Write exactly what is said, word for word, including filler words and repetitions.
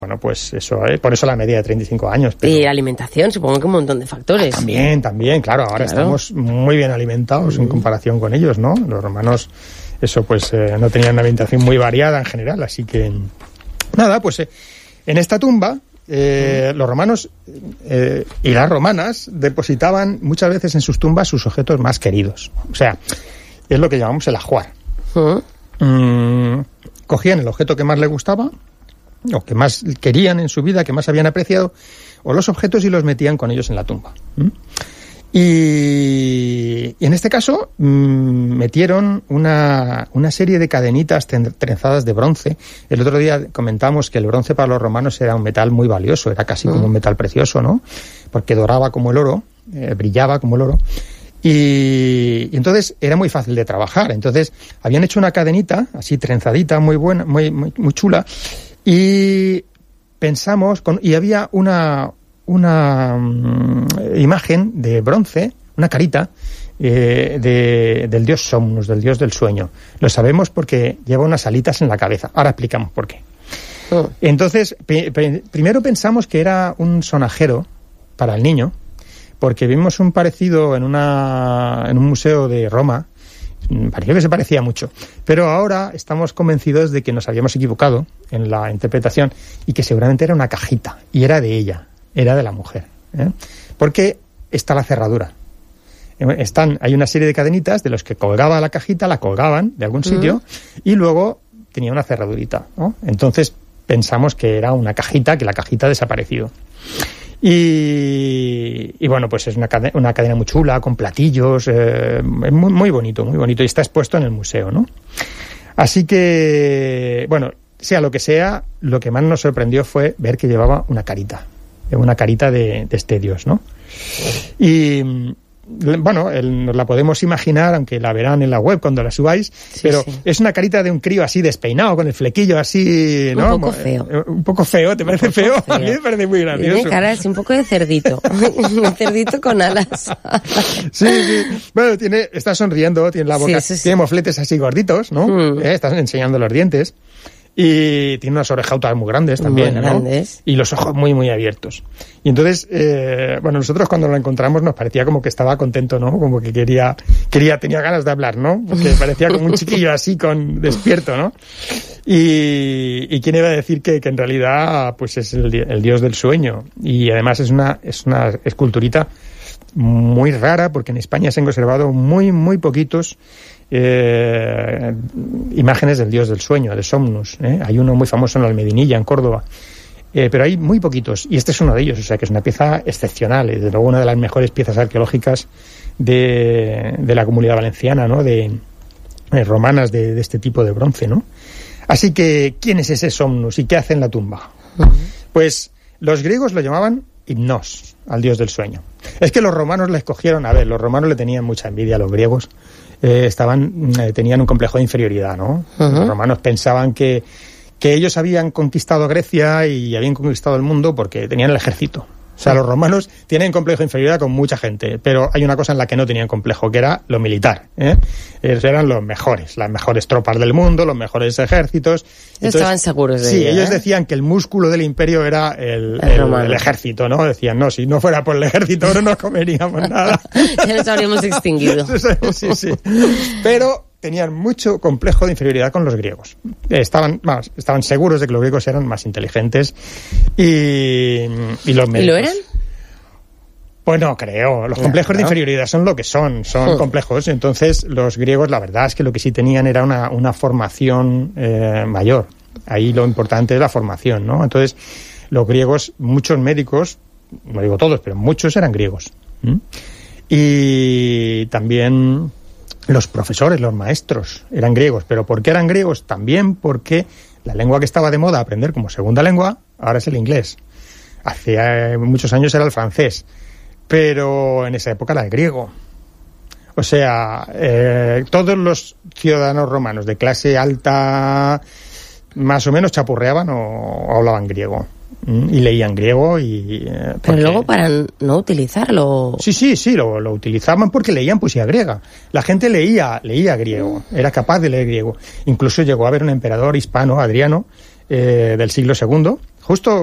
Bueno, pues eso, ¿eh? Por eso la media de treinta y cinco años. Pero... Y alimentación, supongo que un montón de factores. Ah, también, también, claro, ahora claro. estamos muy bien alimentados mm. en comparación con ellos, ¿no? Los romanos, eso pues, eh, no tenían una alimentación muy variada en general, así que... Nada, pues eh, en esta tumba, eh, mm. los romanos eh, y las romanas depositaban muchas veces en sus tumbas sus objetos más queridos. O sea, es lo que llamamos el ajuar. Mm. Mm, cogían el objeto que más les gustaba, o que más querían en su vida, que más habían apreciado, o los objetos y los metían con ellos en la tumba. ¿Mm? Y, y en este caso mmm, metieron una, una serie de cadenitas trenzadas de bronce. El otro día comentamos que el bronce para los romanos era un metal muy valioso, era casi mm. como un metal precioso, ¿no? Porque doraba como el oro, eh, brillaba como el oro. Y, y entonces era muy fácil de trabajar. Entonces habían hecho una cadenita así trenzadita, muy buena, muy, muy, muy chula. Y pensamos, con, y había una, una um, imagen de bronce, una carita, eh, de, del dios Somnus, del dios del sueño. Lo sabemos porque lleva unas alitas en la cabeza. Ahora explicamos por qué. Oh. Entonces, pe, pe, primero pensamos que era un sonajero para el niño, porque vimos un parecido en, una, en un museo de Roma. Parecía que se parecía mucho, pero ahora estamos convencidos de que nos habíamos equivocado en la interpretación y que seguramente era una cajita, y era de ella, era de la mujer, ¿eh? Porque está la cerradura. Están, hay una serie de cadenitas de los que colgaba la cajita, la colgaban de algún sitio, uh-huh. y luego tenía una cerradurita, ¿no? Entonces pensamos que era una cajita, que la cajita ha desaparecido. Y, y bueno, pues es una cadena, una cadena muy chula, con platillos, eh, muy, muy bonito, muy bonito, y está expuesto en el museo, ¿no? Así que, bueno, sea lo que sea, lo que más nos sorprendió fue ver que llevaba una carita, una carita de, de este dios, ¿no? Y... bueno, el, nos la podemos imaginar, aunque la verán en la web cuando la subáis, sí, pero sí. Es una carita de un crío así despeinado, con el flequillo así, ¿no? Un poco feo. Eh, un poco feo, ¿te parece feo? feo? A mí me parece muy gracioso. Tiene cara así un poco de cerdito, un cerdito con alas. Sí, sí. Bueno, tiene, está sonriendo, tiene la boca, sí, sí, tiene mofletes así gorditos, ¿no? Mm. Eh, están enseñando los dientes. Y tiene unas orejautas muy grandes también, muy grandes. ¿no? Y los ojos muy, muy abiertos. Y entonces, eh, bueno, nosotros cuando lo encontramos nos parecía como que estaba contento, ¿no? Como que quería, quería, tenía ganas de hablar, ¿no? Porque parecía como un chiquillo así, con despierto, ¿no? Y, y quién iba a decir que, que en realidad, pues es el, el dios del sueño. Y además es una, es una esculturita muy rara, porque en España se han conservado muy, muy poquitos Eh, imágenes del dios del sueño, de Somnus, ¿eh? Hay uno muy famoso en la Almedinilla, en Córdoba, eh, pero hay muy poquitos, y este es uno de ellos, o sea que es una pieza excepcional, y desde luego una de las mejores piezas arqueológicas de, de la Comunidad Valenciana, ¿no? De, de romanas de, de este tipo de bronce, ¿no? Así que, ¿quién es ese Somnus y qué hace en la tumba? Uh-huh. Pues los griegos lo llamaban Hipnos, al dios del sueño. Es que los romanos le escogieron, a ver, los romanos le tenían mucha envidia a los griegos. Eh, estaban eh, tenían un complejo de inferioridad, ¿no? Uh-huh. Los romanos pensaban que, que ellos habían conquistado Grecia y habían conquistado el mundo porque tenían el ejército. O sea, los romanos tienen complejo de inferioridad con mucha gente, pero hay una cosa en la que no tenían complejo, que era lo militar, ¿eh? Ellos eran los mejores, las mejores tropas del mundo, los mejores ejércitos. Entonces, estaban seguros de sí, ello, ellos ¿eh? decían que el músculo del imperio era el, el, el, el ejército, ¿no? Decían, no, si no fuera por el ejército no nos comeríamos nada. Ya nos habríamos extinguido. Sí, sí. Pero tenían mucho complejo de inferioridad con los griegos. Estaban, vamos, estaban seguros de que los griegos eran más inteligentes y, y los médicos. ¿Y lo eran? Pues no creo. Los complejos claro. de inferioridad son lo que son, son uh. complejos. Entonces, los griegos, la verdad es que lo que sí tenían era una, una formación eh, mayor. Ahí lo importante es la formación, ¿no? Entonces, los griegos, muchos médicos, no digo todos, pero muchos eran griegos. ¿Mm? Y también los profesores, los maestros, eran griegos. ¿Pero por qué eran griegos? También porque la lengua que estaba de moda aprender como segunda lengua, ahora es el inglés. Hace muchos años era el francés, pero en esa época era el griego. O sea, eh, todos los ciudadanos romanos de clase alta más o menos chapurreaban o, o hablaban griego. Y leían griego y... Eh, porque... Pero luego para no utilizarlo... Sí, sí, sí, lo, lo utilizaban porque leían poesía griega. La gente leía, leía griego, era capaz de leer griego. Incluso llegó a haber un emperador hispano, Adriano, eh, del siglo segundo, Justo